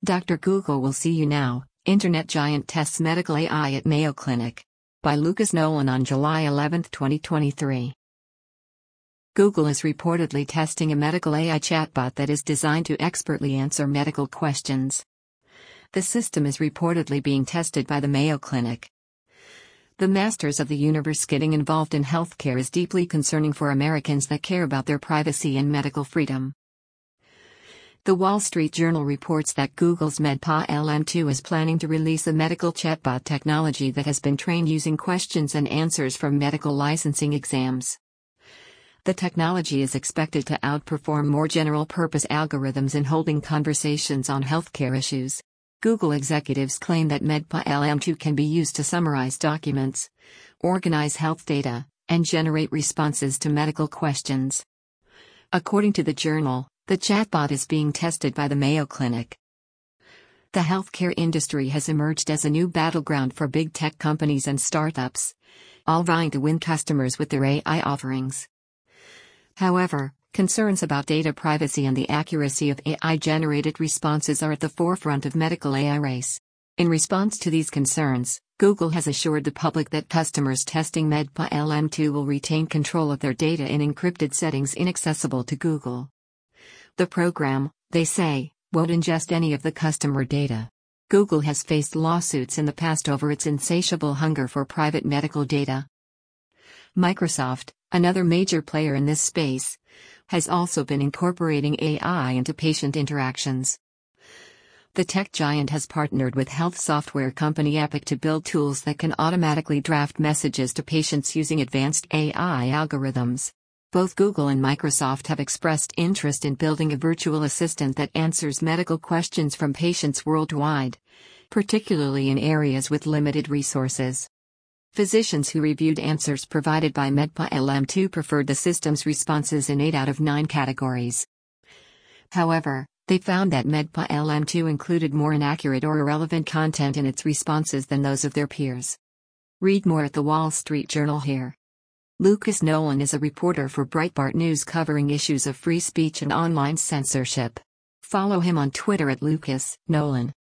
Dr. Google will see you now. Internet giant tests medical AI at Mayo Clinic. By Lucas Nolan on July 11, 2023. Google is reportedly testing a medical AI chatbot that is designed to expertly answer medical questions. The system is reportedly being tested by the Mayo Clinic. The masters of the universe. Getting involved in healthcare is deeply concerning for Americans that care about their privacy and medical freedom. The Wall Street Journal reports that Google's MedPA LM2 is planning to release a medical chatbot technology that has been trained using questions and answers from medical licensing exams. The technology is expected to outperform more general-purpose algorithms in holding conversations on healthcare issues. Google executives claim that MedPA LM2 can be used to summarize documents, organize health data, and generate responses to medical questions. According to the journal, the chatbot is being tested by the Mayo Clinic. The healthcare industry has emerged as a new battleground for big tech companies and startups, all vying to win customers with their AI offerings. However, concerns about data privacy and the accuracy of AI-generated responses are at the forefront of medical AI race. In response to these concerns, Google has assured the public that customers testing MedPA LM2 will retain control of their data in encrypted settings inaccessible to Google. The program, they say, won't ingest any of the customer data. Google has faced lawsuits in the past over its insatiable hunger for private medical data. Microsoft, another major player in this space, has also been incorporating AI into patient interactions. The tech giant has partnered with health software company Epic to build tools that can automatically draft messages to patients using advanced AI algorithms. Both Google and Microsoft have expressed interest in building a virtual assistant that answers medical questions from patients worldwide, particularly in areas with limited resources. Physicians who reviewed answers provided by MedPA LM2 preferred the system's responses in 8 out of 9 categories. However, they found that MedPA LM2 included more inaccurate or irrelevant content in its responses than those of their peers. Read more at the Wall Street Journal here. Lucas Nolan is a reporter for Breitbart News covering issues of free speech and online censorship. Follow him on Twitter at Lucas Nolan.